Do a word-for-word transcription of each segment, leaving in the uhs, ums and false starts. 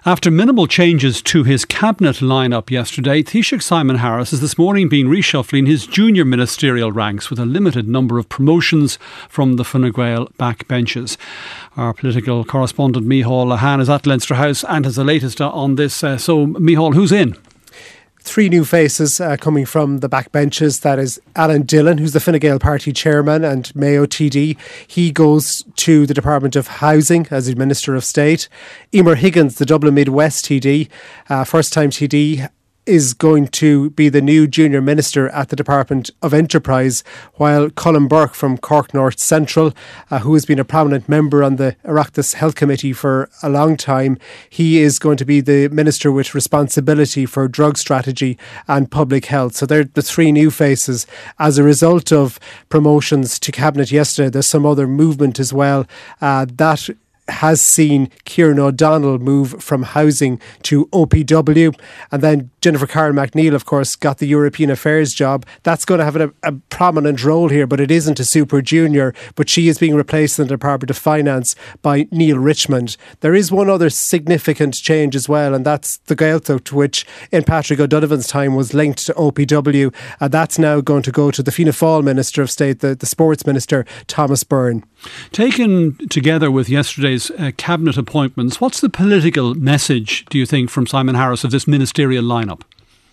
After minimal changes to his cabinet lineup yesterday, Taoiseach Simon Harris has this morning been reshuffling his junior ministerial ranks with a limited number of promotions from the Fine Gael backbenches. Our political correspondent Micheál Lehane is at Leinster House and has the latest on this. Uh, so, Micheál, who's in? Three new faces uh, coming from the backbenches. That is Alan Dillon, who's the Fine Gael party chairman and Mayo T D. He goes to the Department of Housing as the Minister of State. Emer Higgins, the Dublin Midwest T D, uh, first time T D, is going to be the new junior minister at the Department of Enterprise, while Colin Burke from Cork North Central, uh, who has been a prominent member on the Oireachtas Health Committee for a long time, he is going to be the minister with responsibility for drug strategy and public health. So they're the three new faces. As a result of promotions to cabinet yesterday, there's some other movement as well. Uh, that has seen Kieran O'Donnell move from housing to O P W, and then Jennifer Carroll MacNeil, of course, got the European Affairs job. That's going to have a, a prominent role here, but it isn't a super junior, but she is being replaced in the Department of Finance by Neil Richmond. There is one other significant change as well, and that's the Gaeltacht, which in Patrick O'Donovan's time was linked to O P W, and that's now going to go to the Fianna Fáil Minister of State, the, the Sports Minister, Thomas Byrne. Taken together with yesterday's uh, cabinet appointments, what's the political message, do you think, from Simon Harris of this ministerial lineup?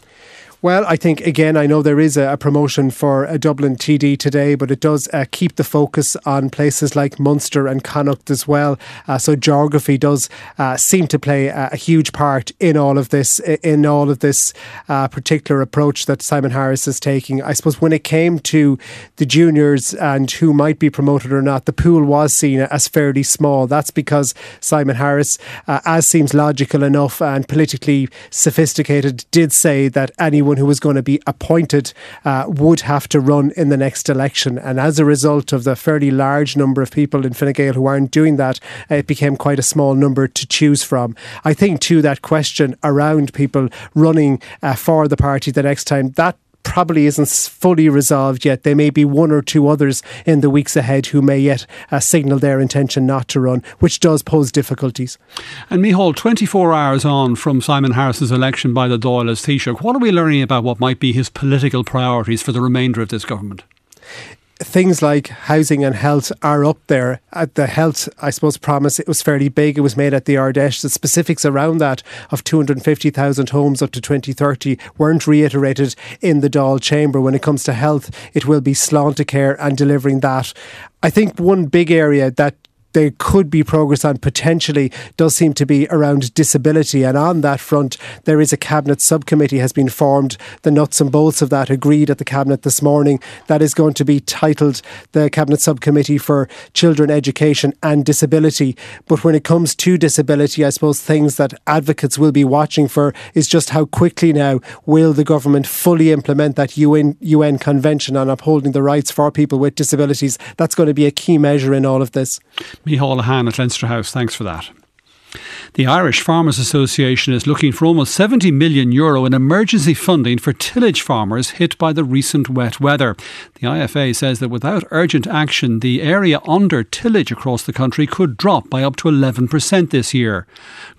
Well, I think, again, I know there is a, a promotion for a Dublin T D today, but it does uh, keep the focus on places like Munster and Connacht as well. Uh, so geography does uh, seem to play a, a huge part in all of this, in all of this uh, particular approach that Simon Harris is taking. I suppose when it came to the juniors and who might be promoted or not, the pool was seen as fairly small. That's because Simon Harris, uh, as seems logical enough and politically sophisticated, did say that anyone who was going to be appointed uh, would have to run in the next election, and as a result of the fairly large number of people in Fine Gael who aren't doing that, uh, it became quite a small number to choose from. I think too that question around people running uh, for the party the next time, that probably isn't fully resolved yet. There may be one or two others in the weeks ahead who may yet uh, signal their intention not to run, which does pose difficulties. And Micheál, twenty-four hours on from Simon Harris's election by the Dáil as Taoiseach, what are we learning about what might be his political priorities for the remainder of this government? Things like housing and health are up there. At the health, I suppose, promise, it was fairly big. It was made at the Ardèche. The specifics around that of two hundred fifty thousand homes up to twenty thirty weren't reiterated in the Dáil chamber. When it comes to health, it will be Sláintecare and delivering that. I think one big area that there could be progress on potentially does seem to be around disability, and on that front there is a cabinet subcommittee has been formed. The nuts and bolts of that agreed at the cabinet this morning. That is going to be titled the Cabinet Subcommittee for Children, Education and Disability. But when it comes to disability, I suppose things that advocates will be watching for is just how quickly now will the government fully implement that U N, U N Convention on upholding the rights for people with disabilities. That's going to be a key measure in all of this. Micheál Lehane at Leinster House, thanks for that. The Irish Farmers Association is looking for almost seventy million euro in emergency funding for tillage farmers hit by the recent wet weather. The I F A says that without urgent action, the area under tillage across the country could drop by up to eleven percent this year.